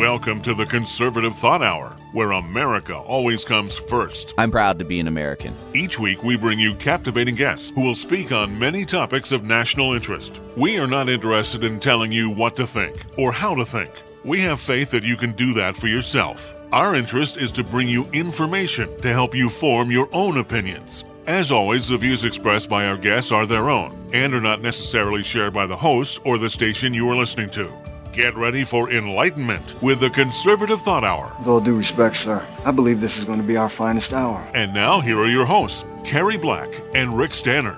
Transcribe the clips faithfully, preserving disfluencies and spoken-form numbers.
Welcome to the Conservative Thought Hour, where America always comes first. I'm proud to be an American. Each week, we bring you captivating guests who will speak on many topics of national interest. We are not interested in telling you what to think or how to think. We have faith that you can do that for yourself. Our interest is to bring you information to help you form your own opinions. As always, the views expressed by our guests are their own and are not necessarily shared by the host or the station you are listening to. Get ready for enlightenment with the Conservative Thought Hour. With all due respect, sir, I believe this is going to be our finest hour. And now, here are your hosts, Carrie Black and Rick Stannard.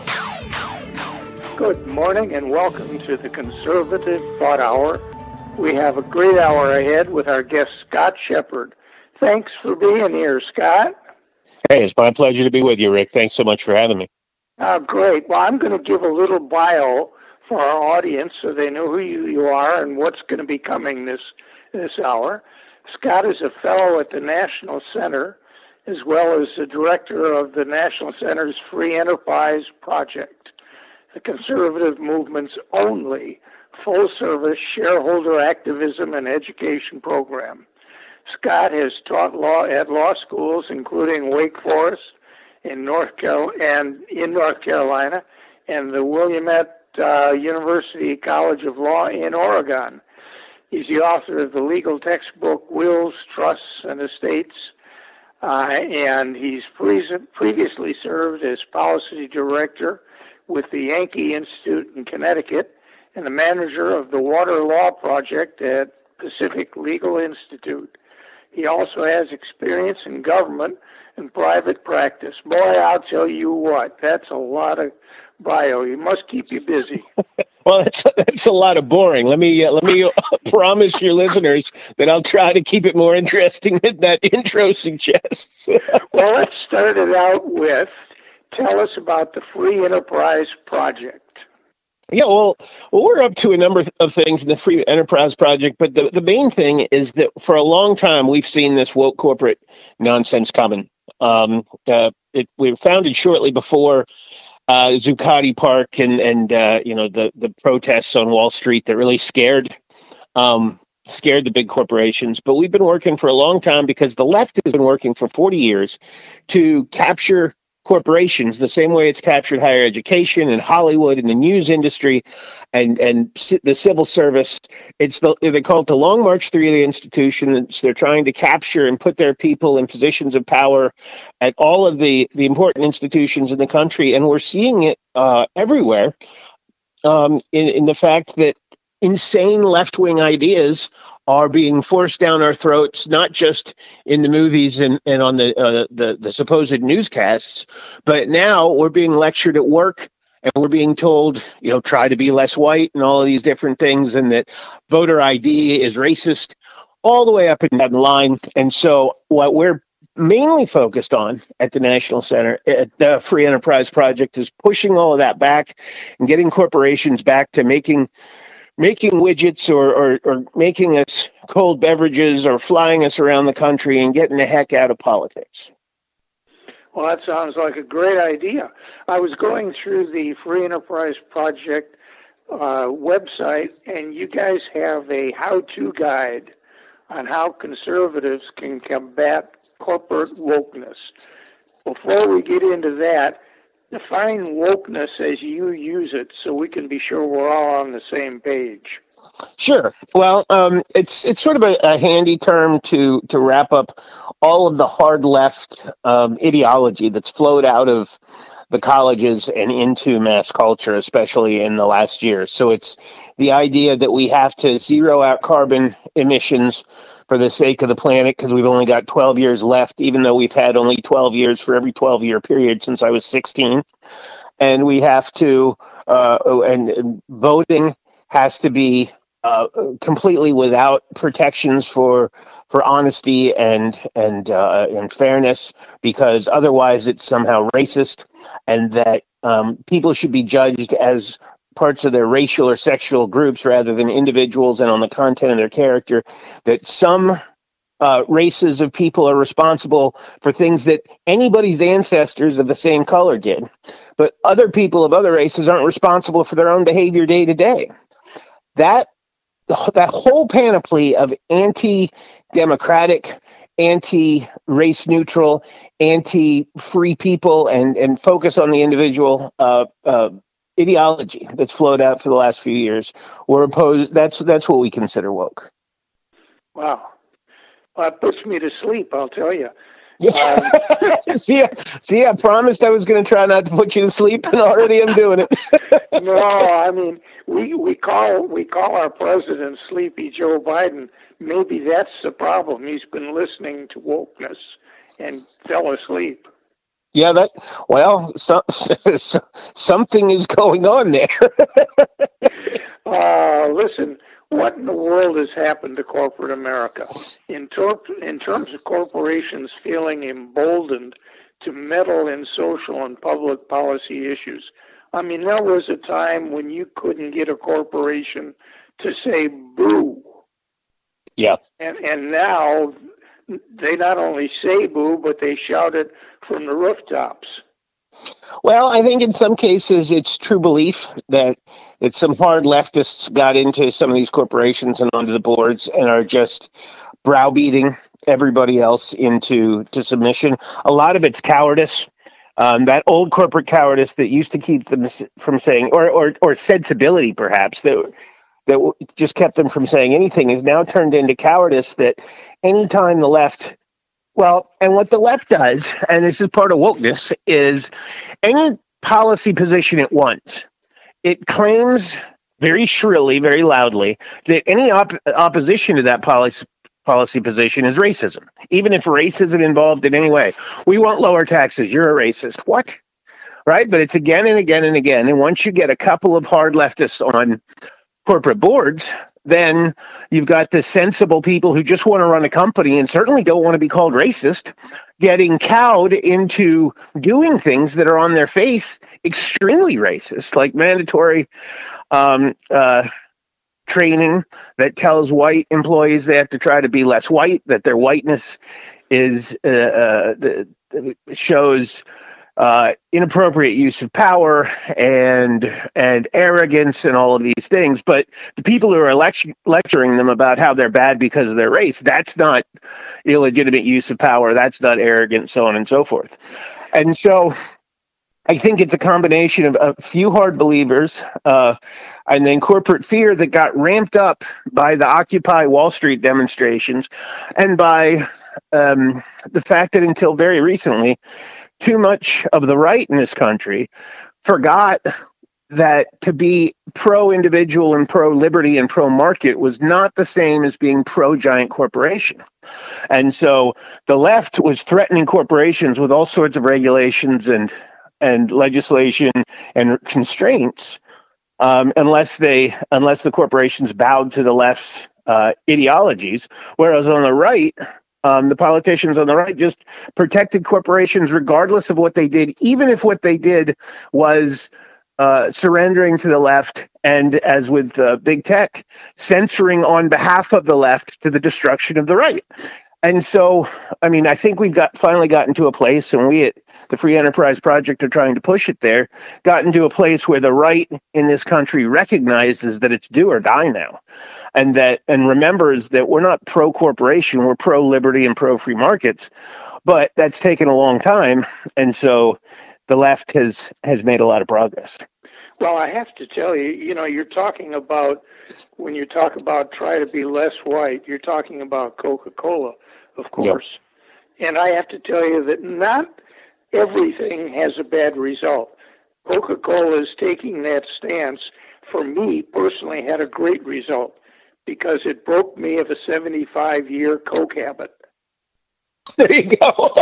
Good morning and welcome to the Conservative Thought Hour. We have a great hour ahead with our guest, Scott Shepard. Thanks for being here, Scott. Hey, it's my pleasure to be with you, Rick. Thanks so much for having me. Uh, great. Well, I'm going to give a little bio for our audience so they know who you, you are and what's going to be coming this, this hour. Scott is a fellow at the National Center, as well as the director of the National Center's Free Enterprise Project, the conservative movement's only full-service shareholder activism and education program. Scott has taught law at law schools, including Wake Forest in North Carolina and in North Carolina, and the Willamette uh, University College of Law in Oregon. He's the author of the legal textbook Wills, Trusts, and Estates, uh, and he's pre- previously served as policy director with the Yankee Institute in Connecticut and the manager of the Water Law Project at Pacific Legal Institute. He also has experience in government and private practice. Boy, I'll tell you what, that's a lot of bio. He must keep you busy. Well, that's that's a lot of boring. Let me uh, let me promise your listeners that I'll try to keep it more interesting than that intro suggests. Well, let's start it out with, tell us about the Free Enterprise Project. Yeah, well, well, we're up to a number of things in the Free Enterprise Project, but the, the main thing is that for a long time we've seen this woke corporate nonsense coming. Um, uh, it, we were founded shortly before uh, Zuccotti Park and and uh, you know the the protests on Wall Street that really scared um, scared the big corporations. But we've been working for a long time because the left has been working for forty years to capture corporations the same way it's captured higher education and Hollywood and the news industry and and the civil service. It's the they call it the Long March Three of the institutions. They're trying to capture and put their people in positions of power at all of the the important institutions in the country, and we're seeing it uh, everywhere. Um, in in the fact that insane left wing ideas are being forced down our throats, not just in the movies and, and on the, uh, the the supposed newscasts, but now we're being lectured at work and we're being told, you know, try to be less white and all of these different things, and that voter I D is racist all the way up and down the line. And so what we're mainly focused on at the National Center, at the Free Enterprise Project, is pushing all of that back and getting corporations back to making making widgets or, or, or making us cold beverages or flying us around the country and getting the heck out of politics. Well, that sounds like a great idea. I was going through the Free Enterprise Project uh, website, and you guys have a how-to guide on how conservatives can combat corporate wokeness. Before we get into that, define wokeness as you use it so we can be sure we're all on the same page. Sure. Well, um, it's it's sort of a, a handy term to to wrap up all of the hard left um, ideology that's flowed out of the colleges and into mass culture, especially in the last year. So it's the idea that we have to zero out carbon emissions for the sake of the planet because we've only got twelve years left, even though we've had only twelve years for every twelve-year period since I was sixteen. And we have to, uh, and, and voting has to be uh, completely without protections for for honesty and and uh, and fairness, because otherwise it's somehow racist, and that um, people should be judged as parts of their racial or sexual groups rather than individuals and on the content of their character, that some uh, races of people are responsible for things that anybody's ancestors of the same color did, but other people of other races aren't responsible for their own behavior day to day. That the, that whole panoply of anti-democratic, anti-race neutral, anti-free people, and and focus on the individual uh, uh, ideology that's flowed out for the last few years. We're opposed. That's that's what we consider woke. Wow, well, that puts me to sleep, I'll tell you. Um, see, see, I promised I was going to try not to put you to sleep, and already I'm doing it. No, I mean, we we call we call our president Sleepy Joe Biden. Maybe that's the problem. He's been listening to wokeness and fell asleep. Yeah, that. Well, so, so, something is going on there. uh, listen. What in the world has happened to corporate America? In, ter- in terms of corporations feeling emboldened to meddle in social and public policy issues. I mean, there was a time when you couldn't get a corporation to say boo. Yeah. And, and now they not only say boo, but they shout it from the rooftops. Well, I think in some cases it's true belief that that some hard leftists got into some of these corporations and onto the boards and are just browbeating everybody else into to submission. A lot of it's cowardice. Um, that old corporate cowardice that used to keep them from saying, or or, or sensibility perhaps, that that just kept them from saying anything, is now turned into cowardice that anytime the left... Well, and what the left does, and this is part of wokeness, is any policy position it wants, it claims very shrilly, very loudly, that any op- opposition to that policy policy position is racism, even if race isn't involved in any way. We want lower taxes. You're a racist. What? Right? But it's again and again and again. And once you get a couple of hard leftists on corporate boards, then you've got the sensible people who just want to run a company and certainly don't want to be called racist, getting cowed into doing things that are on their face extremely racist, like mandatory um, uh, training that tells white employees they have to try to be less white, that their whiteness is uh, uh, the, the shows Uh, inappropriate use of power and and arrogance and all of these things. But the people who are lect- lecturing them about how they're bad because of their race, that's not illegitimate use of power. That's not arrogant, so on and so forth. And so I think it's a combination of a few hard believers uh, and then corporate fear that got ramped up by the Occupy Wall Street demonstrations and by um, the fact that until very recently, too much of the right in this country forgot that to be pro-individual and pro-liberty and pro-market was not the same as being pro-giant corporation. And so the left was threatening corporations with all sorts of regulations and and legislation and constraints um, unless they unless the corporations bowed to the left's uh, ideologies, whereas on the right, Um, the politicians on the right just protected corporations regardless of what they did, even if what they did was uh, surrendering to the left and, as with uh, big tech, censoring on behalf of the left to the destruction of the right. And so, I mean, I think we've got finally gotten to a place, and we at the Free Enterprise Project are trying to push it there, gotten to a place where the right in this country recognizes that it's do or die now. And that and remembers that we're not pro-corporation, we're pro-liberty and pro-free markets. But that's taken a long time, and so the left has, has made a lot of progress. Well, I have to tell you, you know, you're talking about, when you talk about try to be less white, you're talking about Coca-Cola, of course. Yep. And I have to tell you that not everything has a bad result. Coca-Cola is taking that stance, for me personally, had a great result, because it broke me of a seventy-five-year Coke habit. There you go.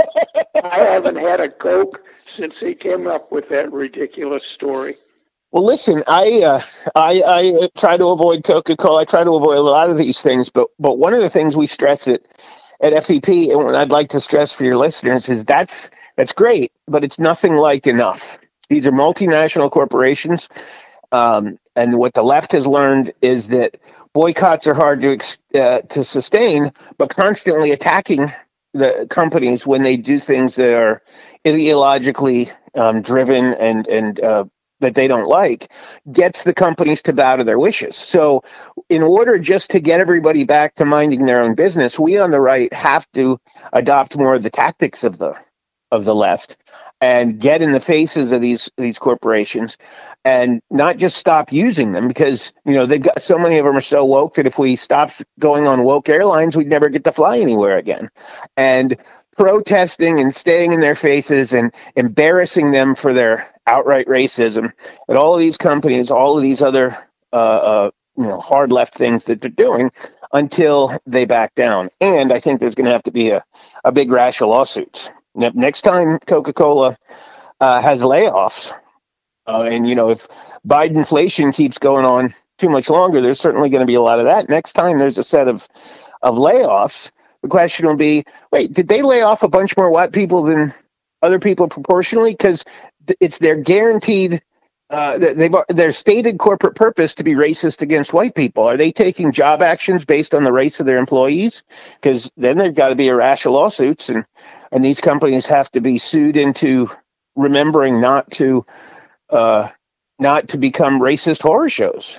I haven't had a Coke since they came up with that ridiculous story. Well, listen, I, uh, I I try to avoid Coca-Cola. I try to avoid a lot of these things, but but one of the things we stress at at F E P, and what I'd like to stress for your listeners, is that's that's great, but it's nothing like enough. These are multinational corporations, um, and what the left has learned is that boycotts are hard to uh, to sustain, but constantly attacking the companies when they do things that are ideologically um, driven and and uh, that they don't like gets the companies to bow to their wishes. So in order just to get everybody back to minding their own business, we on the right have to adopt more of the tactics of the of the left and get in the faces of these these corporations and not just stop using them, because, you know, they've got so many of them are so woke that if we stopped going on woke airlines, we'd never get to fly anywhere again. And protesting and staying in their faces and embarrassing them for their outright racism and all of these companies, all of these other uh, uh, you know, hard left things that they're doing until they back down. And I think there's going to have to be a, a big rash of lawsuits. Next time Coca-Cola uh, has layoffs, uh, and, you know, if Biden inflation keeps going on too much longer, there's certainly going to be a lot of that. Next time there's a set of, of layoffs, the question will be, wait, did they lay off a bunch more white people than other people proportionally? Because it's their guaranteed, uh, they've their stated corporate purpose to be racist against white people. Are they taking job actions based on the race of their employees? Because then there've got to be a rash of lawsuits, and, and these companies have to be sued into remembering not to uh, not to become racist horror shows.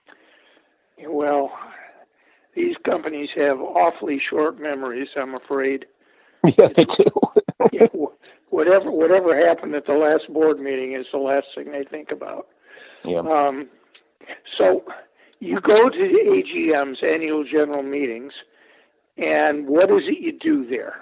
Well, these companies have awfully short memories, I'm afraid. Yeah, they do. Yeah, whatever whatever happened at the last board meeting is the last thing they think about. Yeah. Um, so you go to the A G M's annual general meetings, and what is it you do there?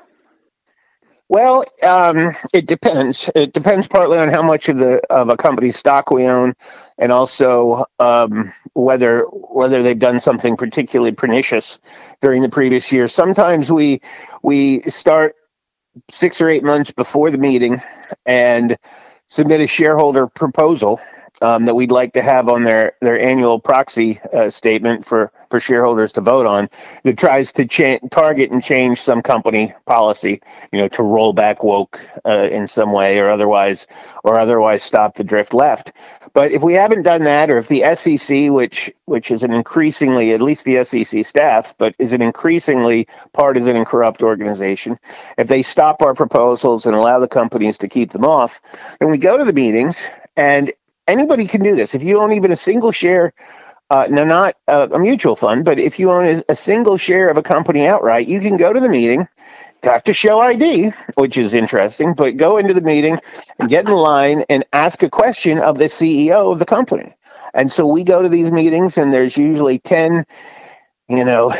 Well, um, it depends. It depends partly on how much of the of a company's stock we own, and also um, whether whether they've done something particularly pernicious during the previous year. Sometimes we we start six or eight months before the meeting and submit a shareholder proposal um, that we'd like to have on their, their annual proxy uh, statement for, for shareholders to vote on, that tries to cha- target and change some company policy, you know, to roll back woke uh, in some way or otherwise, or otherwise stop the drift left. But if we haven't done that, or if the S E C, which which is an increasingly, at least the S E C staff, but is an increasingly partisan and corrupt organization, if they stop our proposals and allow the companies to keep them off, then we go to the meetings, and anybody can do this. If you own even a single share, uh, no, not a, a mutual fund, but if you own a, a single share of a company outright, you can go to the meeting. Have to show I D, which is interesting, but go into the meeting and get in line and ask a question of the C E O of the company. And so we go to these meetings, and there's usually ten, you know,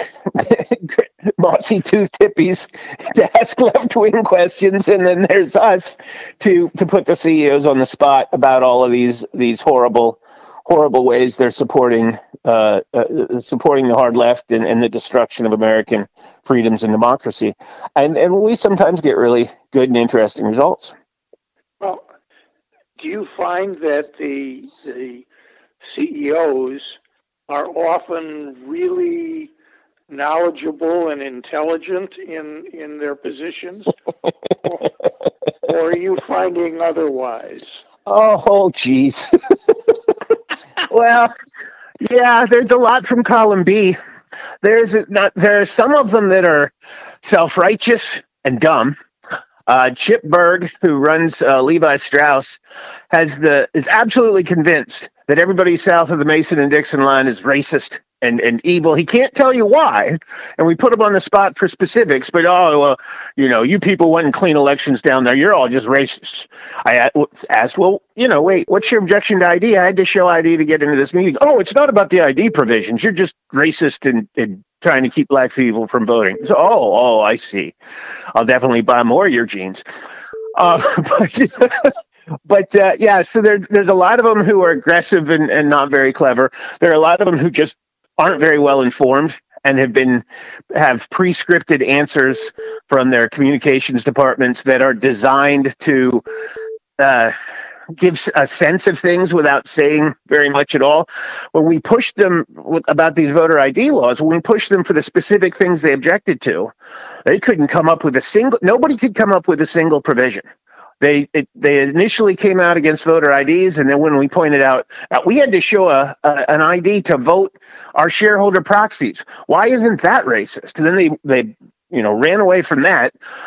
mossy tooth hippies to ask left-wing questions, and then there's us to to put the C E Os on the spot about all of these these horrible horrible ways they're supporting uh, uh, supporting the hard left and, and the destruction of American freedoms and democracy. And and we sometimes get really good and interesting results. Well, do you find that the the C E Os are often really knowledgeable and intelligent in, in their positions? or, or are you finding otherwise? Oh, geez. Well, yeah, there's a lot from column B. There's not there are some of them that are self-righteous and dumb. Uh, Chip Berg, who runs uh, Levi Strauss, has the is absolutely convinced that everybody south of the Mason and Dixon line is racist and, and evil. He can't tell you why, and we put him on the spot for specifics. But oh, well, you know, you people went and clean elections down there. You're all just racists. I asked, well, you know, wait, what's your objection to I D? I had to show I D to get into this meeting. Oh, it's not about the I D provisions. You're just racist and, and trying to keep black people from voting. So, oh, oh, I see. I'll definitely buy more of your jeans. Uh, but but uh, yeah, so there, there's a lot of them who are aggressive and, and not very clever. There are a lot of them who just aren't very well informed and have been have pre-scripted answers from their communications departments that are designed to uh, give a sense of things without saying very much at all. When we pushed them with, about these voter I D laws, when we pushed them for the specific things they objected to, they couldn't come up with a single. Nobody could come up with a single provision. They it, they initially came out against voter I Ds, and then when we pointed out uh, we had to show a, a an I D to vote our shareholder proxies. Why isn't that racist? And then they they you know ran away from that.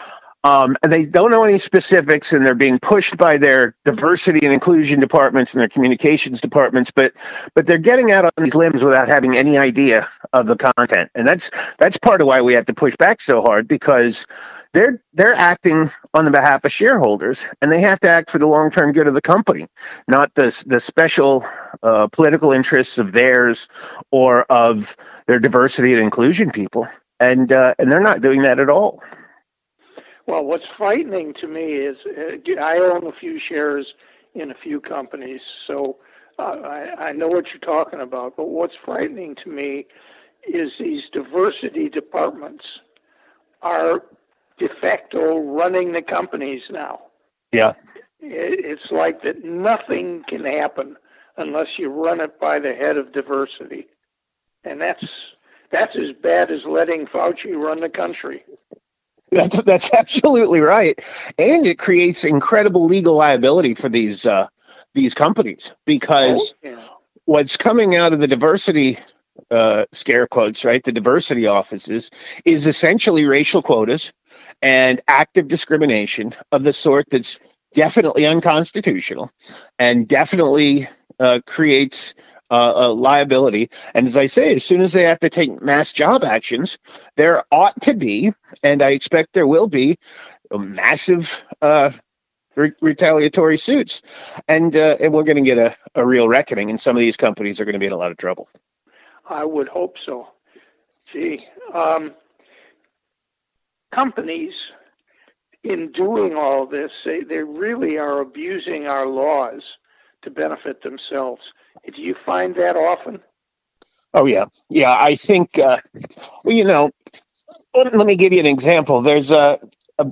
Um, and they don't know any specifics, and they're being pushed by their diversity and inclusion departments and their communications departments. But but they're getting out on these limbs without having any idea of the content, and that's that's part of why we have to push back so hard, because they're they're acting on the behalf of shareholders, and they have to act for the long term good of the company, not the the special uh, political interests of theirs or of their diversity and inclusion people. And uh, and they're not doing that at all. Well, what's frightening to me is uh, I own a few shares in a few companies, so uh, I, I know what you're talking about. But what's frightening to me is these diversity departments are de facto running the companies now. Yeah. It, it's like that nothing can happen unless you run it by the head of diversity. And that's that's as bad as letting Fauci run the country. That's that's absolutely right, and it creates incredible legal liability for these uh, these companies, because oh, yeah. what's coming out of the diversity uh, scare quotes, right? The diversity offices is essentially racial quotas and active discrimination of the sort that's definitely unconstitutional and definitely uh, creates Uh, uh, liability. And as I say, as soon as they have to take mass job actions, there ought to be, and I expect there will be, massive uh, re- retaliatory suits. And, uh, and we're going to get a, a real reckoning, and some of these companies are going to be in a lot of trouble. I would hope so. Gee, um, companies, in doing all this, they, they really are abusing our laws to benefit themselves. Do you find that often? Oh, yeah. Yeah, I think, uh, well, you know, let, let me give you an example. There's a, a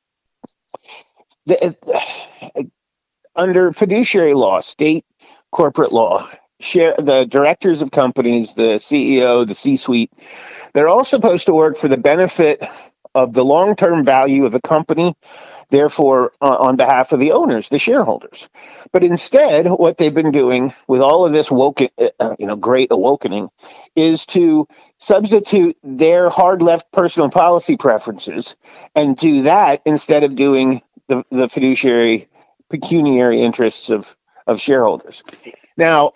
the, uh, under fiduciary law, state corporate law, share the directors of companies, the C E O, the C-suite, they're all supposed to work for the benefit of the long-term value of the company, therefore uh, on behalf of the owners, the shareholders. But instead, what they've been doing with all of this woke, uh, you know, great awakening, is to substitute their hard left personal policy preferences and do that instead of doing the, the fiduciary pecuniary interests of, of shareholders. Now,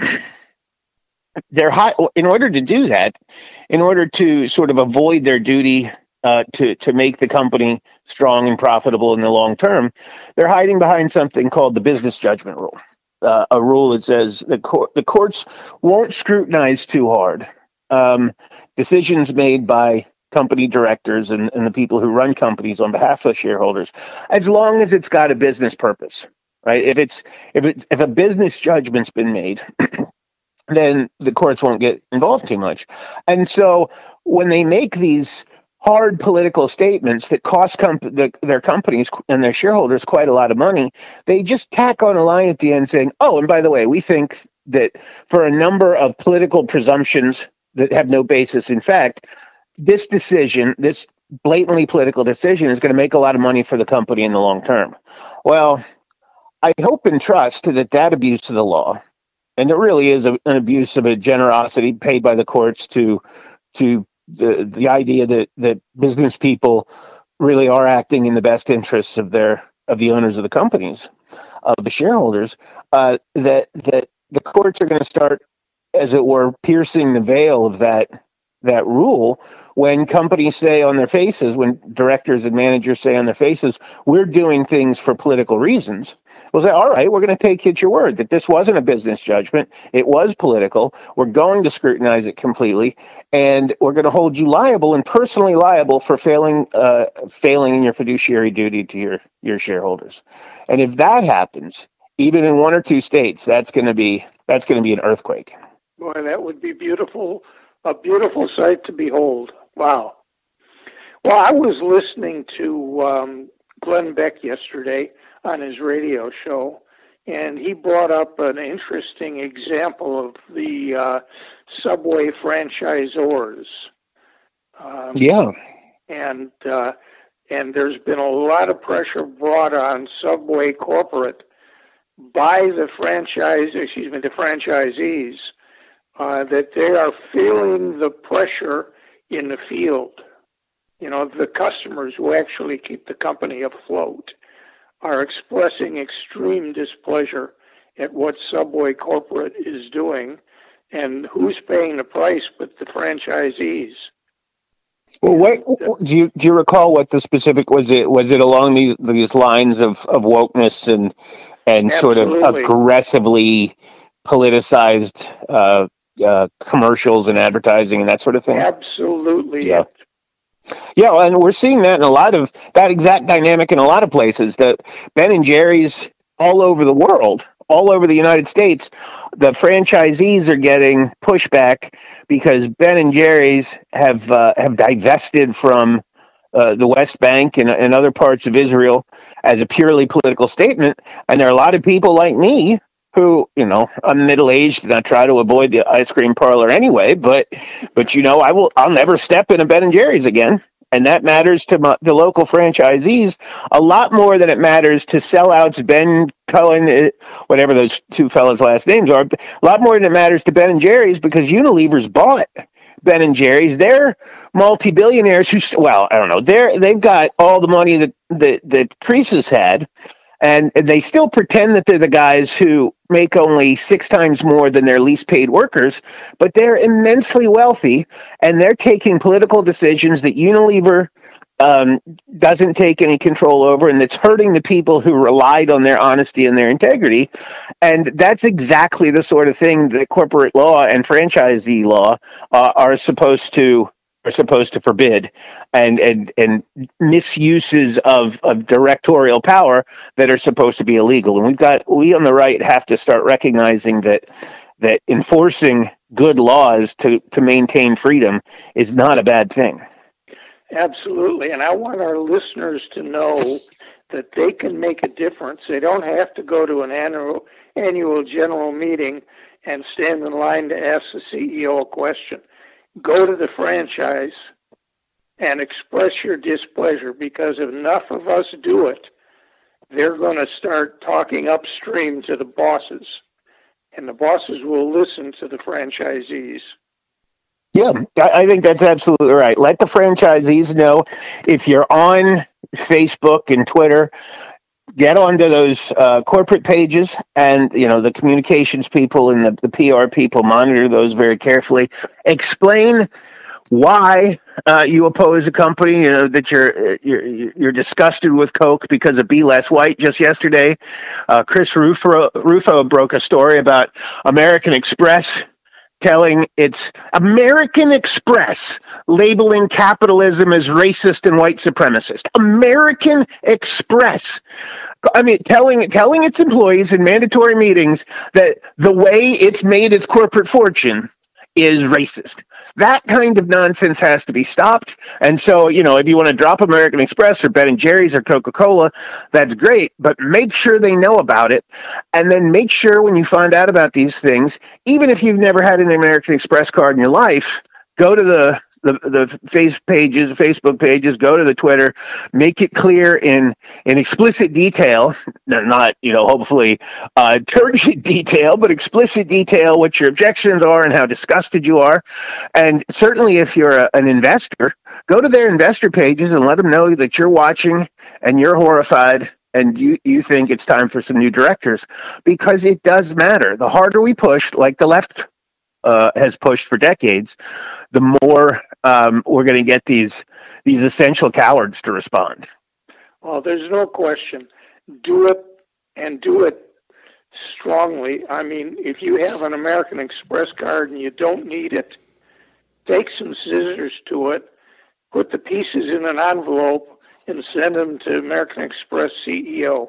they're high, in order to do that, in order to sort of avoid their duty Uh, to to make the company strong and profitable in the long term, they're hiding behind something called the business judgment rule, uh, a rule that says the court the courts won't scrutinize too hard um, decisions made by company directors and, and the people who run companies on behalf of shareholders, as long as it's got a business purpose, right? If it's if it if a business judgment's been made, then the courts won't get involved too much. And so when they make these hard political statements that cost comp- the, their companies and their shareholders quite a lot of money, they just tack on a line at the end saying, oh, and by the way, we think that for a number of political presumptions that have no basis in fact, this decision, this blatantly political decision, is going to make a lot of money for the company in the long term. Well, I hope and trust that that abuse of the law, and it really is a, an abuse of a generosity paid by the courts to to the the idea that that business people really are acting in the best interests of their of the owners of the companies, of the shareholders, uh, that that the courts are going to start, as it were, piercing the veil of that that rule when companies say on their faces, when directors and managers say on their faces, we're doing things for political reasons. We'll say, all right, we're going to take you at your word that this wasn't a business judgment. It was political. We're going to scrutinize it completely, and we're going to hold you liable and personally liable for failing uh, failing in your fiduciary duty to your, your shareholders. And if that happens, even in one or two states, that's going to be that's going to be an earthquake. Boy, that would be beautiful. A beautiful sight to behold. Wow. Well, I was listening to um, Glenn Beck yesterday on his radio show, and he brought up an interesting example of the uh, Subway franchisors. Um, yeah. And uh, and there's been a lot of pressure brought on Subway corporate by the franchise, excuse me, the franchisees, Uh, that they are feeling the pressure in the field. you know, the customers who actually keep the company afloat are expressing extreme displeasure at what Subway corporate is doing, and who's paying the price but the franchisees. Well, what do you do you recall what the specific was? It was it along these these lines of, of wokeness and and Absolutely. sort of aggressively politicized uh, uh, commercials and advertising and that sort of thing? Absolutely. Yeah. Yeah, well, and we're seeing that in a lot of that exact dynamic in a lot of places. That Ben and Jerry's all over the world, all over the United States, the franchisees are getting pushback because Ben and Jerry's have uh, have divested from uh, the West Bank and, and other parts of Israel as a purely political statement. And there are a lot of people like me who, you know, I'm middle-aged and I try to avoid the ice cream parlor anyway, but, but you know, I will, I'll never step in a Ben and Jerry's again. And that matters to my, the local franchisees a lot more than it matters to sellouts Ben Cohen, whatever those two fellas' last names are. A lot more than it matters to Ben and Jerry's because Unilever's bought Ben and Jerry's. They're multi-billionaires who, well, I don't know, they're they've got all the money that that, that Croesus had. And they still pretend that they're the guys who make only six times more than their least paid workers, but they're immensely wealthy, and they're taking political decisions that Unilever um, doesn't take any control over, and it's hurting the people who relied on their honesty and their integrity. And that's exactly the sort of thing that corporate law and franchisee law uh, are supposed to are supposed to forbid, and and and misuses of, of directorial power that are supposed to be illegal. And we've got we on the right have to start recognizing that that enforcing good laws to, to maintain freedom is not a bad thing. Absolutely. And I want our listeners to know that they can make a difference. They don't have to go to an annual annual general meeting and stand in line to ask the C E O a question. Go to the franchise and express your displeasure, because if enough of us do it, they're going to start talking upstream to the bosses, and the bosses will listen to the franchisees. Yeah, I think that's absolutely right. Let the franchisees know. If you're on Facebook and Twitter, get onto those uh, corporate pages, and you know the communications people and the, the P R people monitor those very carefully. Explain why uh, you oppose a company. You know that you're you're you're disgusted with Coke because of Be Less White. Just yesterday, uh, Chris Rufo, Rufo broke a story about American Express telling its American Express labeling capitalism as racist and white supremacist. American Express. I mean, telling telling its employees in mandatory meetings that the way it's made its corporate fortune is racist. That kind of nonsense has to be stopped. And so, you know, if you want to drop American Express or Ben and Jerry's or Coca-Cola, that's great, but make sure they know about it. And then make sure when you find out about these things, even if you've never had an American Express card in your life, go to the the the face pages, Facebook pages, go to the Twitter, make it clear in in explicit detail, not, you know, hopefully uh, turgid detail, but explicit detail what your objections are and how disgusted you are. And certainly if you're a, an investor, go to their investor pages and let them know that you're watching and you're horrified and you, you think it's time for some new directors, because it does matter. The harder we push, like the left uh, has pushed for decades, the more um, we're going to get these these essential cowards to respond. Well, there's no question. Do it, and do it strongly. I mean, if you have an American Express card and you don't need it, take some scissors to it, put the pieces in an envelope, and send them to American Express C E O.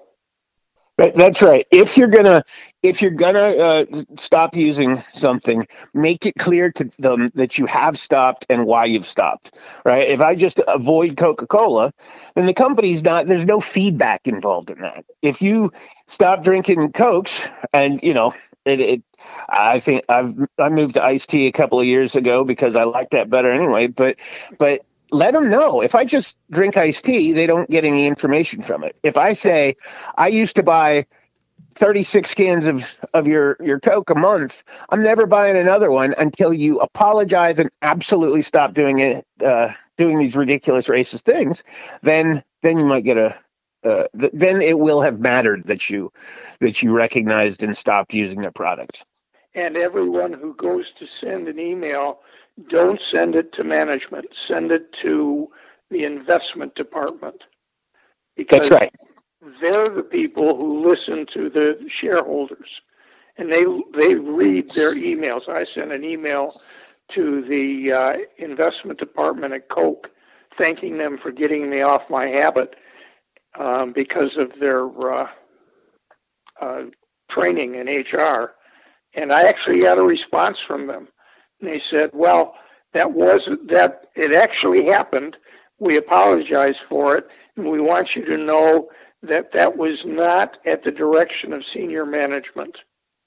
That's right. If you're gonna, if you're gonna uh, stop using something, make it clear to them that you have stopped and why you've stopped. Right? If I just avoid Coca-Cola, then the company's not. There's no feedback involved in that. If you stop drinking Cokes, and you know, it, it I think I've I moved to iced tea a couple of years ago because I like that better anyway. But but. Let them know. If I just drink iced tea, they don't get any information from it. If I say, I used to buy thirty-six cans of, of your, your Coke a month, I'm never buying another one until you apologize and absolutely stop doing it uh, doing these ridiculous racist things, then then you might get a uh, th- then it will have mattered that you that you recognized and stopped using their products. And everyone who goes to send an email, don't send it to management. Send it to the investment department. Because That's right. they're the people who listen to the shareholders, and they they read their emails. I sent an email to the uh, investment department at Coke, thanking them for getting me off my habit um, because of their uh, uh, training in H R. And I actually got a response from them. And they said, well, that wasn't that it actually happened. We apologize for it, and we want you to know that that was not at the direction of senior management.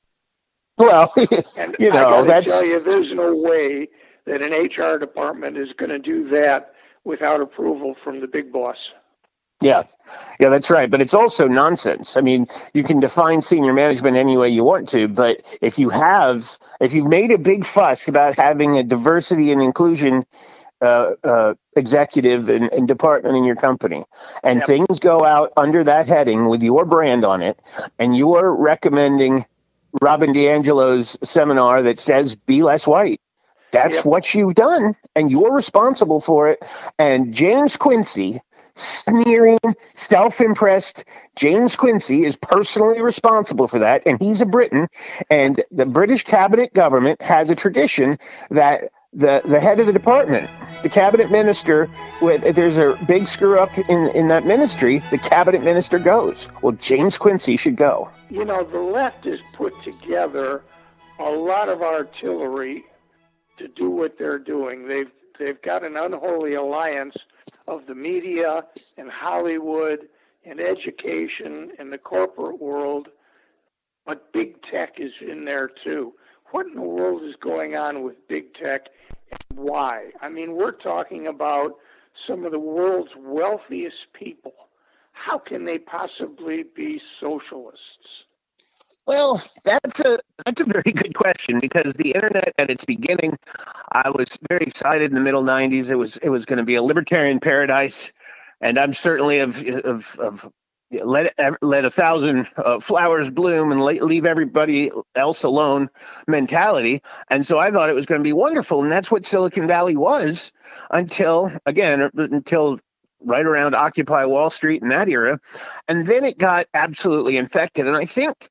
Well, and you know, I got that's... to tell you, there's no way that an H R department is going to do that without approval from the big boss. Yeah, yeah, that's right. But it's also nonsense. I mean, you can define senior management any way you want to, but if you have, if you've made a big fuss about having a diversity and inclusion uh, uh, executive and, and department in your company, and Yep. things go out under that heading with your brand on it, and you're recommending Robin DiAngelo's seminar that says be less white, that's Yep. what you've done, and you're responsible for it. And James Quincy, sneering, self-impressed James Quincy, is personally responsible for that, and he's a Briton, and the British cabinet government has a tradition that the, the head of the department, the cabinet minister, with, if there's a big screw-up in, in that ministry, the cabinet minister goes. Well, James Quincy should go. You know, the left has put together a lot of artillery to do what they're doing. They've they've got an unholy alliance of the media and Hollywood and education and the corporate world, but big tech is in there too. What in the world is going on with big tech and why? I mean, we're talking about some of the world's wealthiest people. How can they possibly be socialists? Well, that's a that's a very good question, because the internet at its beginning, I was very excited in the middle nineties. It was it was going to be a libertarian paradise, and I'm certainly of of, of let let a thousand uh, flowers bloom and leave everybody else alone mentality. And so I thought it was going to be wonderful, and that's what Silicon Valley was until again until. right around Occupy Wall Street in that era. And then it got absolutely infected. And I think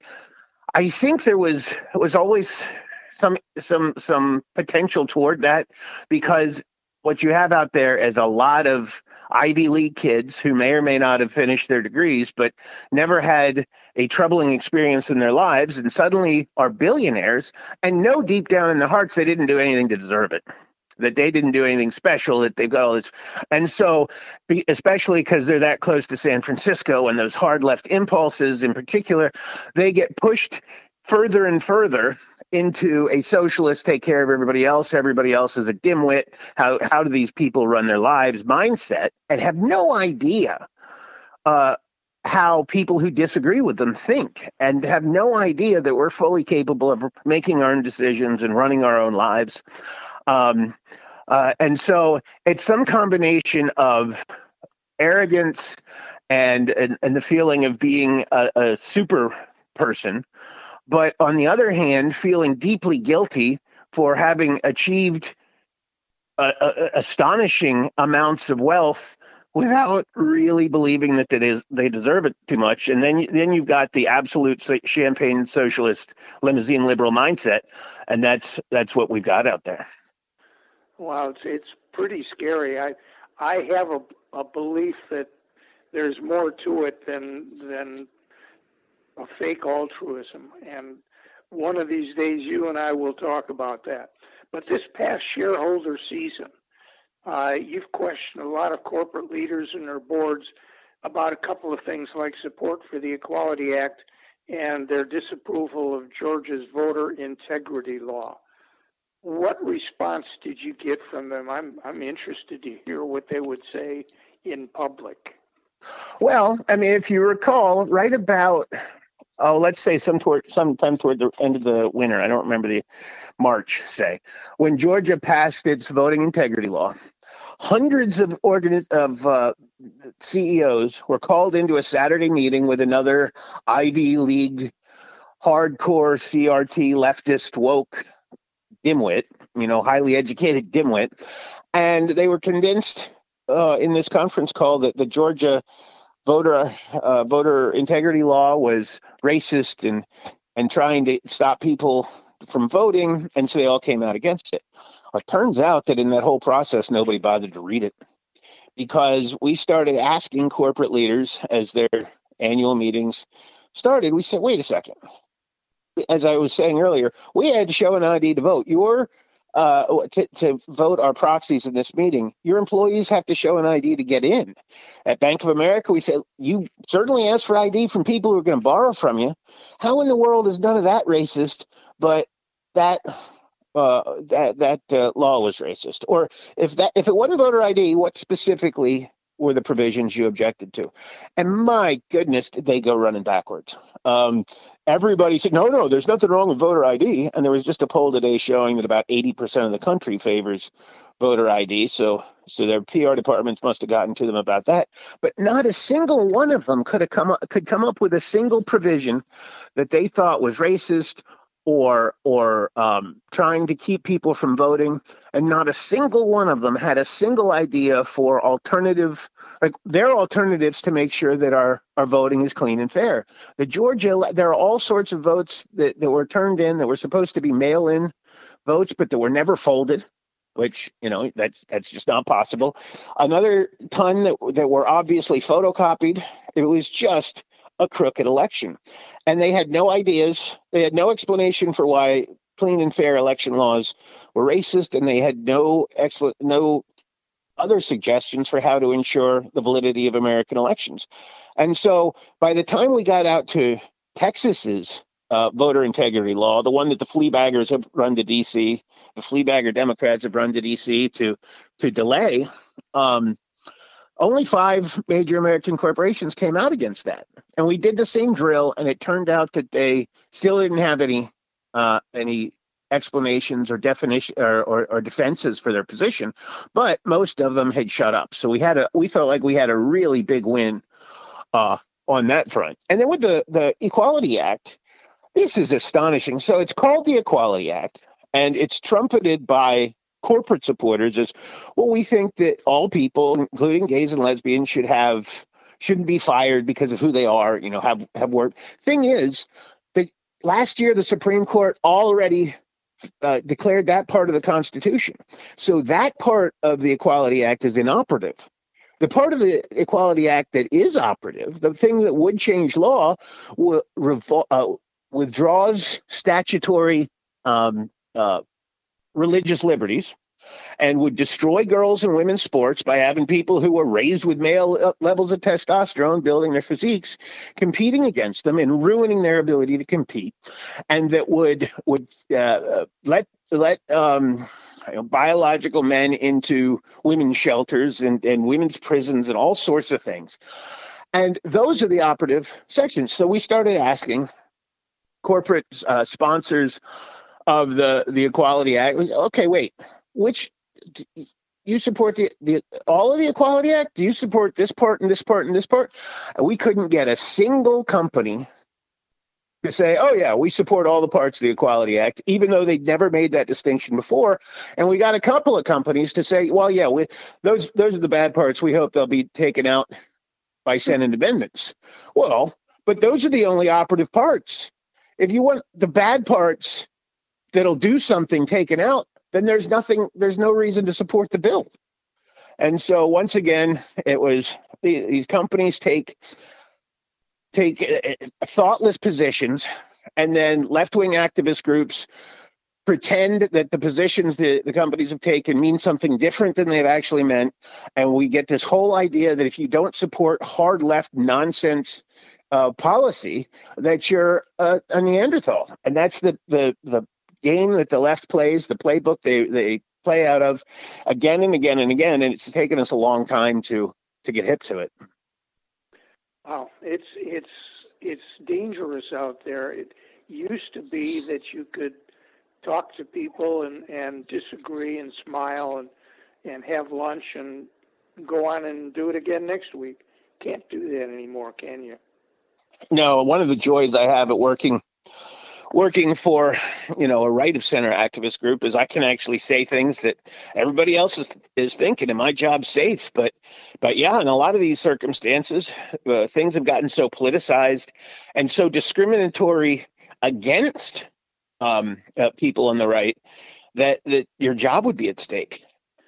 I think there was was always some some some potential toward that, because what you have out there is a lot of Ivy League kids who may or may not have finished their degrees, but never had a troubling experience in their lives, and suddenly are billionaires and know deep down in their hearts they didn't do anything to deserve it, that they didn't do anything special, that they've got all this. And so, especially because they're that close to San Francisco and those hard left impulses in particular, they get pushed further and further into a socialist, take care of everybody else, everybody else is a dimwit, how, how do these people run their lives mindset, and have no idea uh, how people who disagree with them think, and have no idea that we're fully capable of making our own decisions and running our own lives. Um, uh, and so it's some combination of arrogance and, and, and the feeling of being a, a super person, but on the other hand, feeling deeply guilty for having achieved uh, uh, astonishing amounts of wealth without really believing that they, they deserve it too much. And then, then you've got the absolute champagne socialist limousine liberal mindset. And that's, that's what we've got out there. Wow, it's it's pretty scary. I I have a, a belief that there's more to it than than a fake altruism, and one of these days you and I will talk about that. But this past shareholder season, uh, you've questioned a lot of corporate leaders and their boards about a couple of things like support for the Equality Act and their disapproval of Georgia's voter integrity law. What response did you get from them? I'm I'm interested to hear what they would say in public. Well, I mean, if you recall, right about, oh, let's say some toward, sometime toward the end of the winter, I don't remember the March, say, when Georgia passed its voting integrity law, Hundreds of organi- of uh, C E Os were called into a Saturday meeting with another Ivy League hardcore C R T leftist woke dimwit, you know, highly educated dimwit, and they were convinced uh, in this conference call that the Georgia voter uh, voter integrity law was racist and and trying to stop people from voting, and so they all came out against it. Well, it turns out that in that whole process, nobody bothered to read it, because we started asking corporate leaders as their annual meetings started. We said, wait a second. As I was saying earlier, we had to show an I D to vote. Your uh, to, to vote our proxies in this meeting, your employees have to show an I D to get in. At Bank of America, we said, you certainly ask for I D from people who are going to borrow from you. How in the world is none of that racist, but that uh, that that uh, law was racist? Or if that if it wasn't voter I D, what specifically were the provisions you objected to? And my goodness, did they go running backwards. Um, everybody said, no, no, there's nothing wrong with voter I D. And there was just a poll today showing that about eighty percent of the country favors voter I D. So so their P R departments must have gotten to them about that. But not a single one of them could have come up, could come up with a single provision that they thought was racist or or um, trying to keep people from voting. And not a single one of them had a single idea for alternative, like their alternatives to make sure that our, our voting is clean and fair. The Georgia, there are all sorts of votes that, that were turned in that were supposed to be mail-in votes, but that were never folded, which, you know, that's that's just not possible. Another ton that, that were obviously photocopied. It was just a crooked election. And they had no ideas. They had no explanation for why clean and fair election laws were racist, and they had no expl- no other suggestions for how to ensure the validity of American elections. And so by the time we got out to Texas's uh, voter integrity law, the one that the fleabaggers have run to D C, the fleabagger Democrats have run to D C to to delay, um, only five major American corporations came out against that. And we did the same drill, and it turned out that they still didn't have any uh, any explanations or definition or, or, or defenses for their position, but most of them had shut up. So we had a we felt like we had a really big win uh, on that front. And then with the, the Equality Act, this is astonishing. So it's called the Equality Act, and it's trumpeted by corporate supporters as, well, we think that all people, including gays and lesbians, should have shouldn't be fired because of who they are, you know, have have work. Thing is, that last year the Supreme Court already uh, declared that part of the Constitution. So that part of the Equality Act is inoperative. The part of the Equality Act that is operative, the thing that would change law, will revol- uh, withdraws statutory um, uh, religious liberties and would destroy girls and women's sports by having people who were raised with male levels of testosterone building their physiques, competing against them and ruining their ability to compete, and that would would uh, let let um, you know, biological men into women's shelters and, and women's prisons and all sorts of things. And those are the operative sections. So we started asking corporate uh, sponsors of the, the Equality Act, okay, wait, which you support the, the all of the Equality Act? Do you support this part and this part and this part? And we couldn't get a single company to say, oh yeah, we support all the parts of the Equality Act, even though they'd never made that distinction before. And we got a couple of companies to say, well, yeah, we, those those are the bad parts. We hope they'll be taken out by Senate amendments. Well, but those are the only operative parts. If you want the bad parts that'll do something taken out, then there's nothing, there's no reason to support the bill. And so once again, it was these companies take take thoughtless positions, and then left-wing activist groups pretend that the positions that the companies have taken mean something different than they've actually meant. And we get this whole idea that if you don't support hard left nonsense uh, policy, that you're a, a Neanderthal. And that's the, the, the game that the left plays, the playbook they, they play out of again and again and again. And it's taken us a long time to, to get hip to it. Wow, it's it's it's dangerous out there. It used to be that you could talk to people and, and disagree and smile and and have lunch and go on and do it again next week. Can't do that anymore, can you? No, one of the joys I have at working working for, you know, a right of center activist group is I can actually say things that everybody else is, is thinking, and my job's safe. But, but yeah, in a lot of these circumstances, uh, things have gotten so politicized and so discriminatory against um, uh, people on the right that, that your job would be at stake.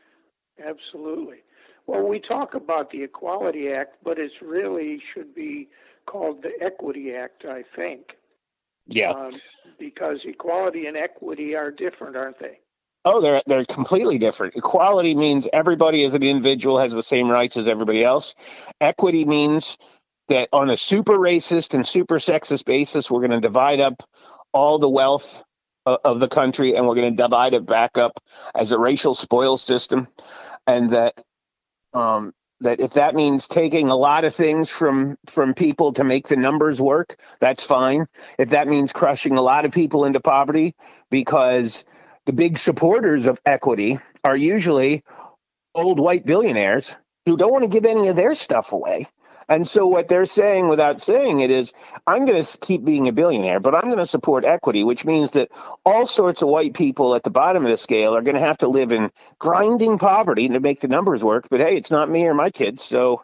Absolutely. Well, we talk about the Equality Act, but it really should be called the Equity Act, I think. Yeah. Um, because equality and equity are different, aren't they? Oh, they're they're completely different. Equality means everybody as an individual has the same rights as everybody else. Equity means that on a super racist and super sexist basis, we're going to divide up all the wealth of, of the country, and we're going to divide it back up as a racial spoils system. And that um, that if that means taking a lot of things from from people to make the numbers work, that's fine. If that means crushing a lot of people into poverty, because the big supporters of equity are usually old white billionaires who don't want to give any of their stuff away. And so what they're saying without saying it is, I'm going to keep being a billionaire, but I'm going to support equity, which means that all sorts of white people at the bottom of the scale are going to have to live in grinding poverty to make the numbers work. But hey, it's not me or my kids. So,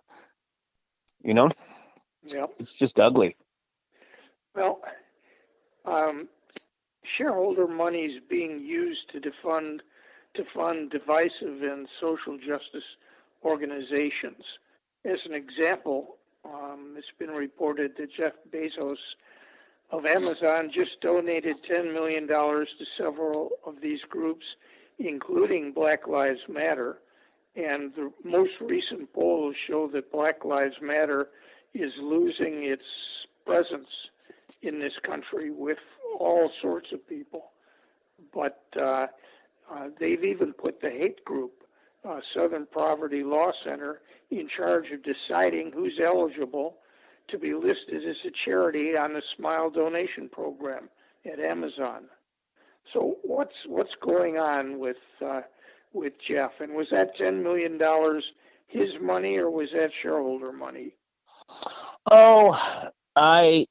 you know, Yep. It's just ugly. Well, um, shareholder money is being used to defund, to fund divisive and social justice organizations. As an example, um, it's been reported that Jeff Bezos of Amazon just donated ten million dollars to several of these groups, including Black Lives Matter. And the most recent polls show that Black Lives Matter is losing its presence in this country with all sorts of people. But uh, uh, they've even put the hate group, uh, Southern Poverty Law Center, in charge of deciding who's eligible to be listed as a charity on the Smile donation program at Amazon. So what's what's going on with uh, with Jeff? And was that ten million dollars his money, or was that shareholder money? Oh, I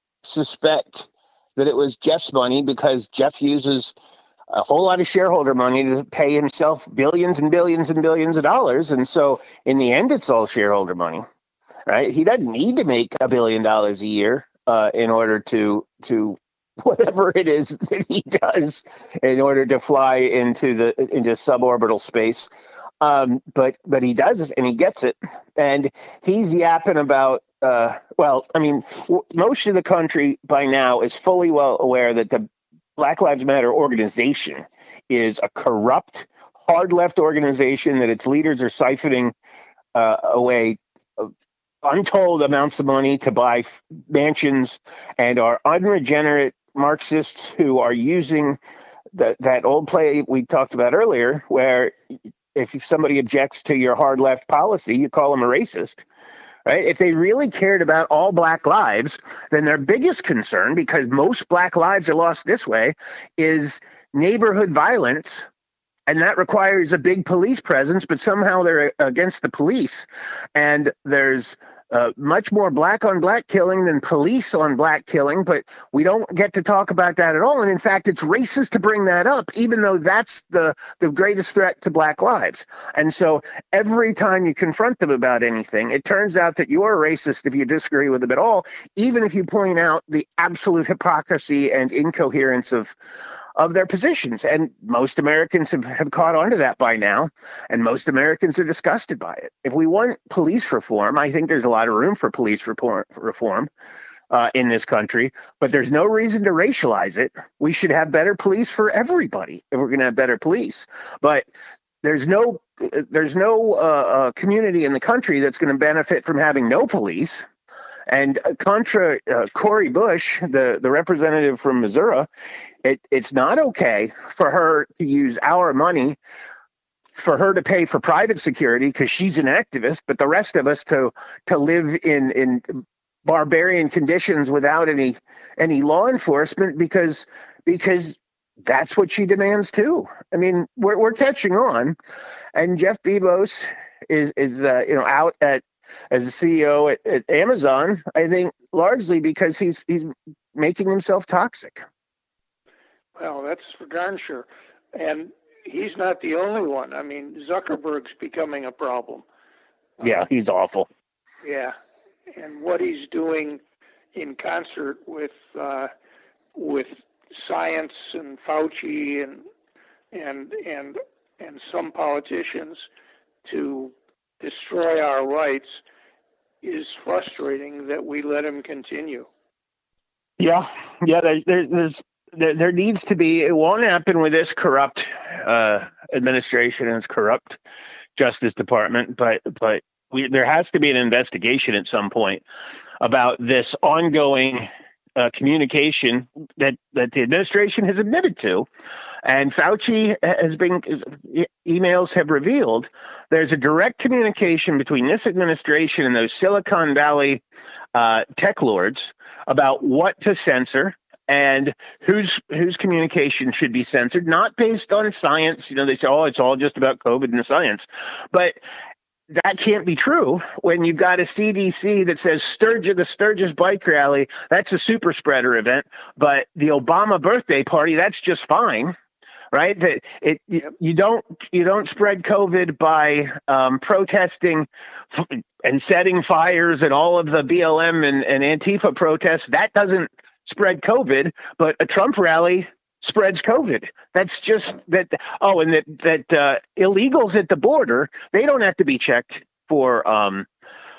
suspect that it was Jeff's money, because Jeff uses a whole lot of shareholder money to pay himself billions and billions and billions of dollars. And so in the end, it's all shareholder money, right? He doesn't need to make a billion dollars a year uh, in order to, to whatever it is that he does in order to fly into the, into suborbital space. Um, but, but he does, and he gets it. And he's yapping about, uh, well, I mean, w- most of the country by now is fully well aware that the Black Lives Matter organization is a corrupt, hard left organization, that its leaders are siphoning uh, away uh, untold amounts of money to buy f- mansions, and are unregenerate Marxists who are using the, that old play we talked about earlier, where if somebody objects to your hard left policy, you call them a racist. Right? If they really cared about all Black lives, then their biggest concern, because most Black lives are lost this way, is neighborhood violence. And that requires a big police presence, but somehow they're against the police. And there's uh, much more black on black killing than police on black killing, but we don't get to talk about that at all. And in fact, it's racist to bring that up, even though that's the, the greatest threat to Black lives. And so every time you confront them about anything, it turns out that you're a racist if you disagree with them at all, even if you point out the absolute hypocrisy and incoherence of of their positions. And most Americans have, have caught on to that by now, and most Americans are disgusted by it. If we want police reform, I think there's a lot of room for police reform, reform uh, in this country, but there's no reason to racialize it. We should have better police for everybody if we're going to have better police. But there's no there's no uh, uh, community in the country that's going to benefit from having no police. And contra uh, Cori Bush, the, the representative from Missouri, it, it's not okay for her to use our money for her to pay for private security because she's an activist, but the rest of us to to live in in barbarian conditions without any any law enforcement because because that's what she demands too. I mean, we're we're catching on, and Jeff Bezos is is uh, you know out at as a C E O at, at Amazon. I think largely because he's he's making himself toxic. Well, that's for darn sure, and he's not the only one. I mean, Zuckerberg's becoming a problem. Yeah, he's awful. Yeah, and what he's doing in concert with uh, with science and Fauci and and and and some politicians to destroy our rights is frustrating that we let him continue. Yeah, yeah. There, there, there's there, there needs to be. It won't happen with this corrupt uh, administration and its corrupt Justice Department, but but we, there has to be an investigation at some point about this ongoing uh, communication that that the administration has admitted to, and Fauci has been emails have revealed there's a direct communication between this administration and those Silicon Valley uh, tech lords about what to censor and whose whose communication should be censored, not based on science. You know, they say, oh, it's all just about COVID and science, but that can't be true when you've got a C D C that says Sturgis, the Sturgis bike rally, that's a super spreader event, but the Obama birthday party, that's just fine, right? That it you, you don't you don't spread COVID by um, protesting f- and setting fires and all of the B L M and, and Antifa protests. That doesn't spread COVID, but a Trump rally spreads COVID. That's just that. Oh, and that that uh, illegals at the border, they don't have to be checked for um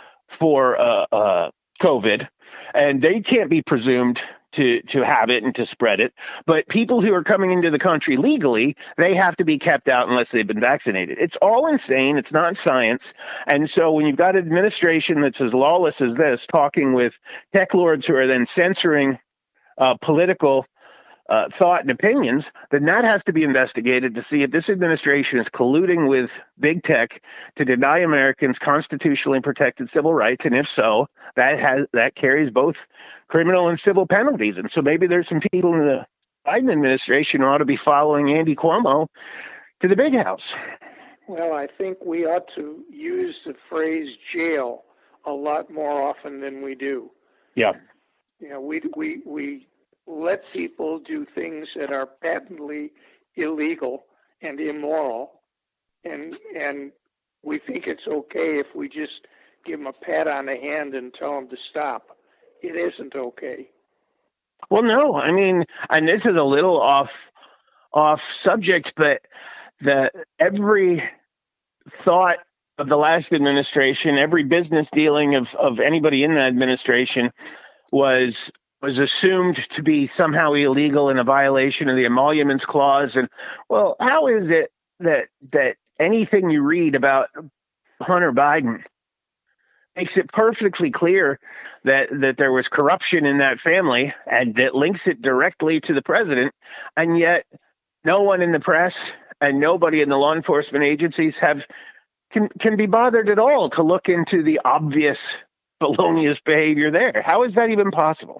for uh, uh COVID, and they can't be presumed to to have it and to spread it. But people who are coming into the country legally, they have to be kept out unless they've been vaccinated. It's all insane. It's not science. And so when you've got an administration that's as lawless as this, talking with tech lords who are then censoring uh, political Uh, thought and opinions, then that has to be investigated to see if this administration is colluding with big tech to deny Americans constitutionally protected civil rights, and if so, that has that carries both criminal and civil penalties. And so maybe there's some people in the Biden administration who ought to be following Andy Cuomo to the big house. Well, I think we ought to use the phrase jail a lot more often than we do. Yeah. You know, we we we. let people do things that are patently illegal and immoral, and and we think it's okay if we just give them a pat on the hand and tell them to stop. It isn't okay. Well, no, I mean, and this is a little off off subject, but the every thought of the last administration, every business dealing of of anybody in that administration was. was assumed to be somehow illegal and a violation of the emoluments clause. And well, how is it that that anything you read about Hunter Biden makes it perfectly clear that that there was corruption in that family and that links it directly to the president, and yet no one in the press and nobody in the law enforcement agencies have can can be bothered at all to look into the obvious felonious behavior there? How is that even possible?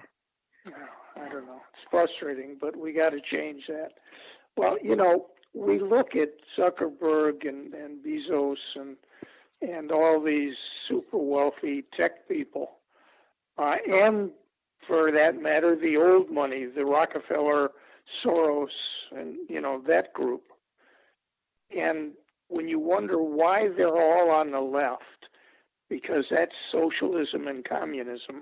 I don't know. It's frustrating, but we got to change that. Well, you know, we look at Zuckerberg and, and Bezos and and all these super wealthy tech people, uh, and for that matter, the old money, the Rockefeller, Soros, and you know that group. And when you wonder why they're all on the left, because that's socialism and communism.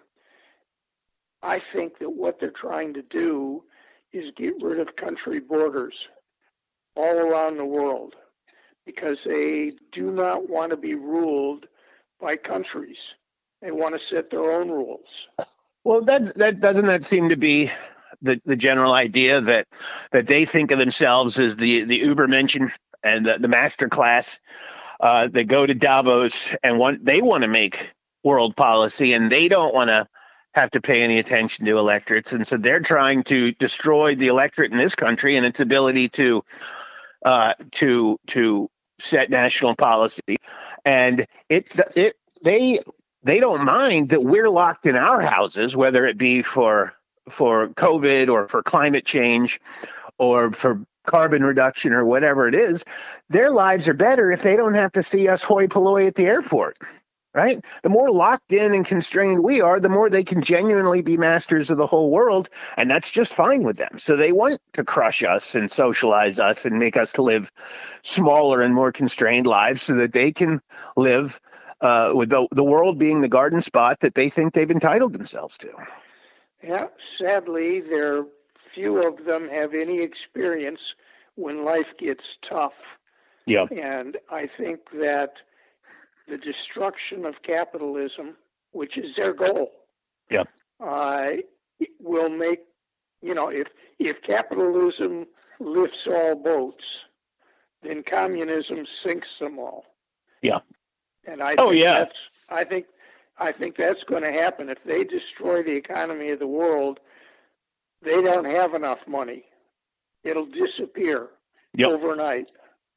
I think that what they're trying to do is get rid of country borders all around the world because they do not want to be ruled by countries. They want to set their own rules. Well, that that doesn't that seem to be the, the general idea that that they think of themselves as the the Übermenschen and the, the master class. Uh, they go to Davos and want they want to make world policy, and they don't want to have to pay any attention to electorates, and so they're trying to destroy the electorate in this country and its ability to uh, to to set national policy. And it it they they don't mind that we're locked in our houses, whether it be for for COVID or for climate change or for carbon reduction or whatever it is, their lives are better if they don't have to see us hoi polloi at the airport, right? The more locked in and constrained we are, the more they can genuinely be masters of the whole world, and that's just fine with them. So they want to crush us and socialize us and make us live smaller and more constrained lives so that they can live uh, with the, the world being the garden spot that they think they've entitled themselves to. Yeah, sadly, there few of them have any experience when life gets tough. Yeah. And I think that the destruction of capitalism, which is their goal, yeah, uh, will make, you know, if if capitalism lifts all boats, then communism sinks them all. Yeah. And I oh think yeah, that's I think I think that's going to happen if they destroy the economy of the world. They don't have enough money. It'll disappear yep. overnight.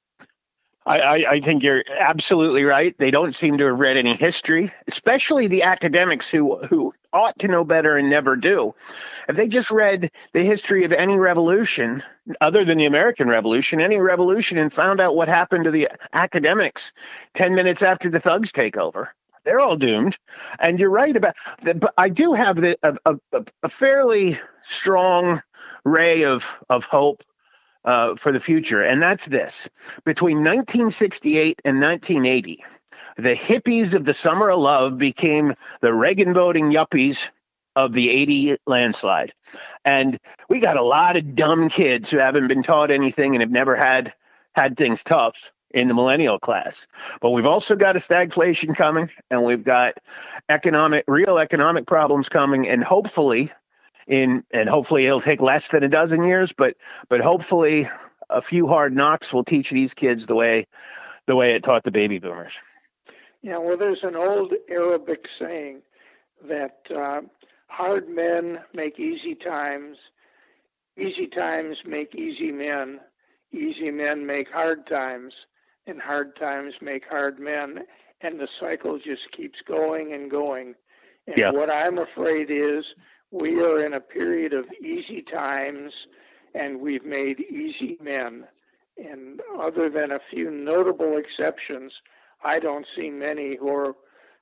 I, I, I think you're absolutely right. They don't seem to have read any history, especially the academics who, who ought to know better and never do. If they just read the history of any revolution, other than the American Revolution, any revolution, and found out what happened to the academics ten minutes after the thugs take over, they're all doomed. And you're right about that. But I do have the, a, a, a fairly strong ray of, of hope uh, for the future. And that's this. Between nineteen sixty-eight and nineteen eighty, the hippies of the Summer of Love became the Reagan voting yuppies of the eighty landslide. And we got a lot of dumb kids who haven't been taught anything and have never had had things tough in the millennial class. But we've also got a stagflation coming, and we've got economic, real economic problems coming, and hopefully in, and hopefully it'll take less than a dozen years, but, but hopefully a few hard knocks will teach these kids the way, the way it taught the baby boomers. Yeah, well, there's an old Arabic saying that uh, hard men make easy times, easy times make easy men, easy men make hard times, and hard times make hard men, and the cycle just keeps going and going. And yeah. what I'm afraid is we are in a period of easy times, and we've made easy men. And other than a few notable exceptions, I don't see many who are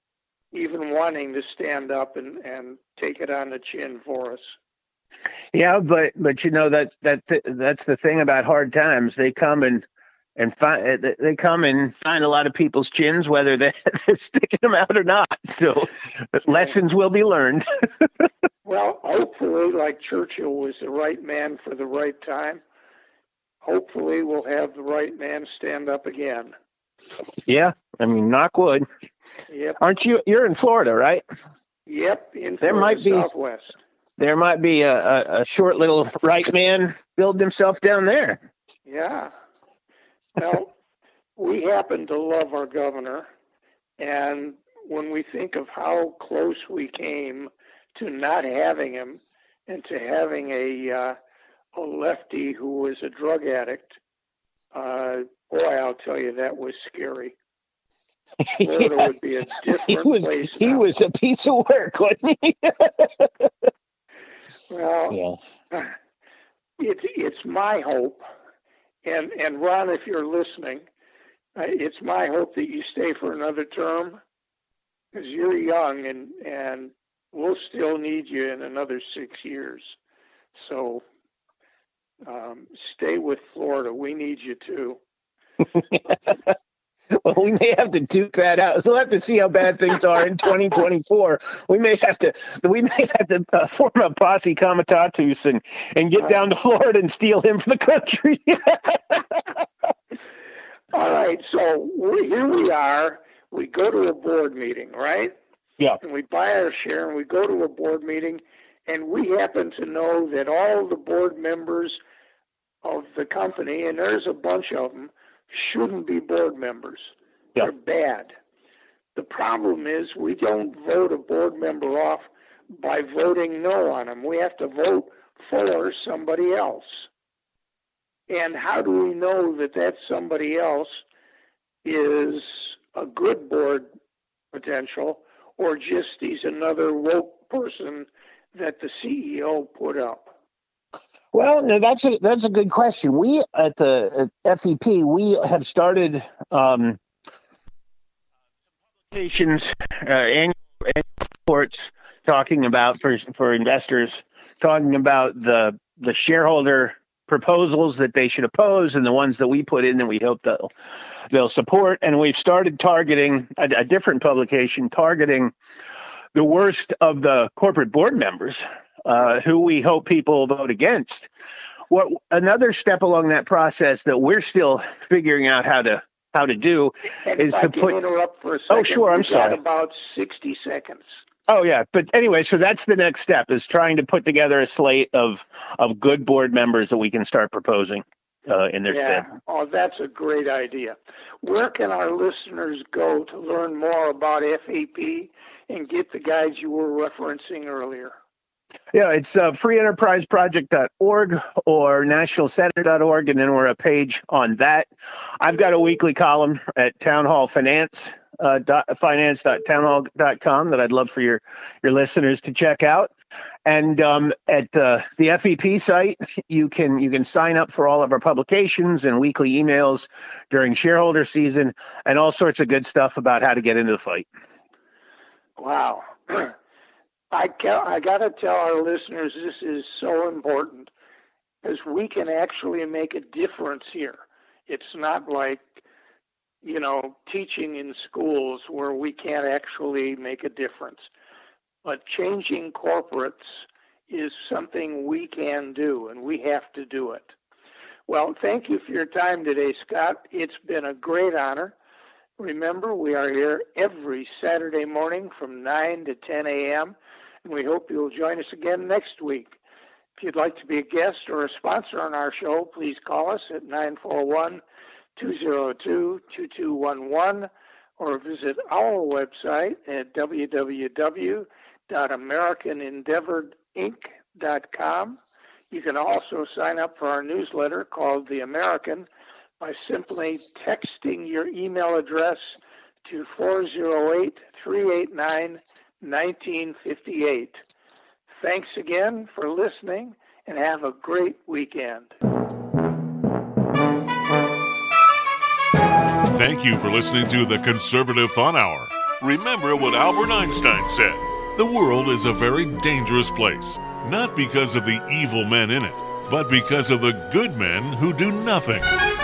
even wanting to stand up and, and take it on the chin for us. Yeah, but but you know that that th- that's the thing about hard times. They come and and find they come and find a lot of people's chins, whether they're, they're sticking them out or not. So lessons will be learned. Well, hopefully, like Churchill was the right man for the right time, hopefully we'll have the right man stand up again. Yeah, I mean, knock wood. Yep. Aren't you? You're in Florida, right? Yep, in Florida, there might be, Southwest. There might be a, a, a short little right man building himself down there. Yeah. Well, we happen to love our governor, and when we think of how close we came to not having him and to having a uh, a lefty who was a drug addict, uh, boy, I'll tell you, that was scary. Florida yeah. would be a different he was, place. He now. was a piece of work, wasn't he? Well, yeah. it's it's my hope, and and Ron, if you're listening, uh, it's my hope that you stay for another term, because you're young and and we'll still need you in another six years. So um, stay with Florida. We need you too. Well, we may have to duke that out. We'll have to see how bad things are in twenty twenty-four. We may have to, we may have to uh, form a posse comitatus and, and get down to Florida and steal him for the country. All right. So we, here we are. We go to a board meeting, right? Yeah. And we buy our share and we go to a board meeting, and we happen to know that all the board members of the company, and there's a bunch of them, shouldn't be board members. Yeah. They're bad. The problem is we don't vote a board member off by voting no on them. We have to vote for somebody else. And how do we know that that somebody else is a good board potential, or just he's another woke person that the C E O put up? Well, no, that's a that's a good question. We at the at F E P we have started um, publications, uh, annual, annual reports talking about for for investors, talking about the the shareholder proposals that they should oppose and the ones that we put in that we hope they'll they'll support. And we've started targeting a, a different publication targeting the worst of the corporate board members, uh, who we hope people will vote against. What another step along that process that we're still figuring out how to how to do and is if to I can put. interrupt for a second. Oh, sure. I'm We've sorry. got about sixty seconds. Oh, yeah. But anyway, so that's the next step, is trying to put together a slate of of good board members that we can start proposing uh, in their Yeah. stead. Oh, that's a great idea. Where can our listeners go to learn more about F E P and get the guides you were referencing earlier? Yeah, it's uh, free enterprise project dot org or national center dot org, and then we're a page on that. I've got a weekly column at Town Hall Finance, uh, dot, finance dot town hall dot com that I'd love for your, your listeners to check out. And um, at uh, the F E P site, you can you can sign up for all of our publications and weekly emails during shareholder season, and all sorts of good stuff about how to get into the fight. Wow. I, ca- I got to tell our listeners this is so important, because we can actually make a difference here. It's not like, you know, teaching in schools where we can't actually make a difference. But changing corporates is something we can do, and we have to do it. Well, thank you for your time today, Scott. It's been a great honor. Remember, we are here every Saturday morning from nine to ten a.m., and we hope you'll join us again next week. If you'd like to be a guest or a sponsor on our show, please call us at nine four one, two zero two, two two one one or visit our website at w w w dot american endeavor inc dot com. You can also sign up for our newsletter called The American by simply texting your email address to four zero eight, three eight nine, one nine five eight. Thanks again for listening, and have a great weekend. Thank you for listening to the Conservative Thought Hour. Remember what Albert Einstein said: the world is a very dangerous place, not because of the evil men in it, but because of the good men who do nothing.